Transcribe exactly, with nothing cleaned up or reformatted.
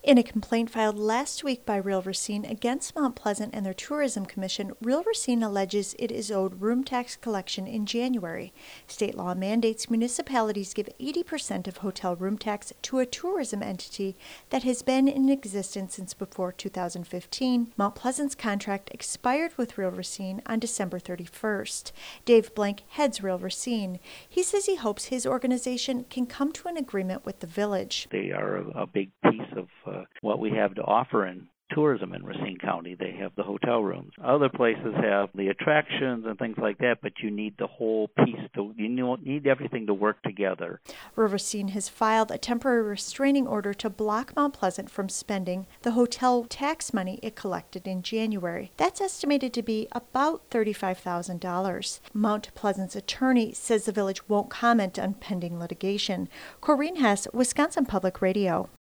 In a complaint filed last week by Real Racine against Mount Pleasant and their Tourism Commission, Real Racine alleges it is owed room tax collection in January. State law mandates municipalities give eighty percent of hotel room tax to a tourism entity that has been in existence since before two thousand fifteen. Mount Pleasant's contract expired with Real Racine on December thirty-first. Dave Blank heads Real Racine. He says he hopes his organization can come to an agreement with the village. They are a, a big piece of uh, what we have to offer in tourism in Racine County. They have the hotel rooms. Other places have the attractions and things like that, but you need the whole piece to, you need everything to work together. Real Racine has filed a temporary restraining order to block Mount Pleasant from spending the hotel tax money it collected in January. That's estimated to be about thirty-five thousand dollars. Mount Pleasant's attorney says the village won't comment on pending litigation. Corrine Hess, Wisconsin Public Radio.